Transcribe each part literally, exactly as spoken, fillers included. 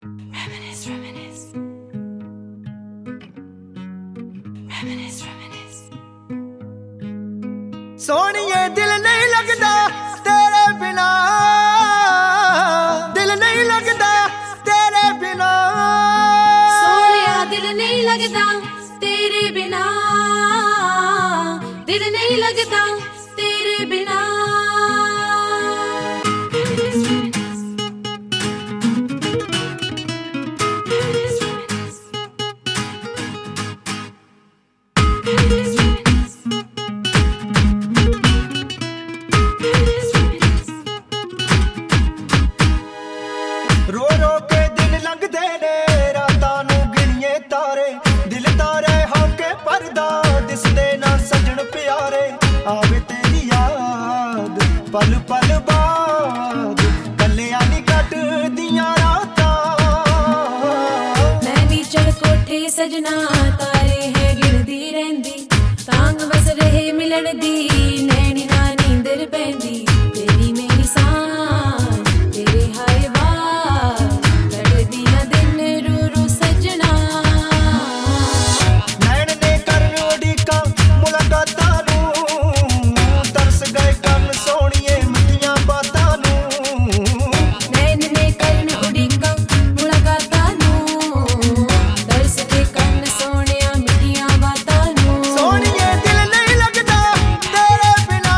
Reminisce, reminisce. Reminisce, reminisce. सोनिए दिल नहीं लगता तेरे बिना, दिल नहीं लगता तेरे बिना, सोनिया दिल नहीं लगता तेरे बिना, दिल नहीं लगता तेरे बिना। रो रो के दिन लंघदे ने रातां नूं गिणिए तारे, दिल तारे होके परदा दिसदे ना सजण प्यारे। आवे तेरी याद पल पल बाद कल्लियां नी कटदियां रातां। नैनी चढ़ कोठे सजना तारे है गिणदी रहिंदी, तांग वस रहे मिलण दी नैनी ना नींदर पैंदी। तेरी मेरी सांस तेरे हाय वार लड़दियां दिन रू रू सजना। नैन ने करन उड़ीकां मुलाकातां नूं, तरस गए कन सोहणीए मिठियां बातां नूं। नैन ने करन उड़ीकां मुलाकातां नूं, तरस के कन सोहणिया मिठियां बातां नूं। सोहणीए दिल नहीं लगता तेरे बिना,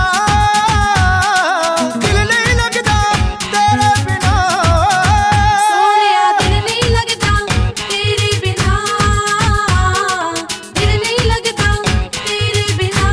दिल नहीं लगता तेरे बिना, सोनिया दिल नहीं लगता तेरे बिना, दिल नहीं लगता तेरे बिना।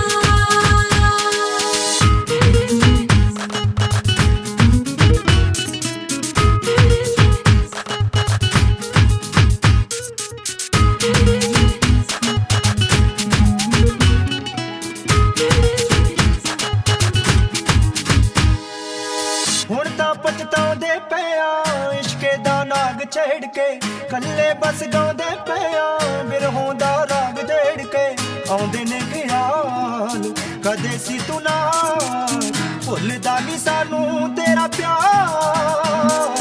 ਹੁਣ ਤਾਂ ਪਛਤਾਉਂਦੇ ਪਿਆ ਇਸ਼ਕੇ ਦਾ ਨਾਗ ਛੇੜ ਕੇ, ਕੱਲੇ ਬਸ ਗਾਉਂਦੇ ਪਿਆ ਬਿਰਹੋਂ ਦਾ ਰਾਗ ਢੇੜ ਕੇ। ਆਉਂਦੇ ਨੇ ਖਿਆਲ ਕਦੇ ਸੀ ਤੂੰ ਨਾਲ, ਭੁੱਲਦਾ ਨਹੀਂ ਸਾਨੂੰ ਤੇਰਾ ਪਿਆਰ।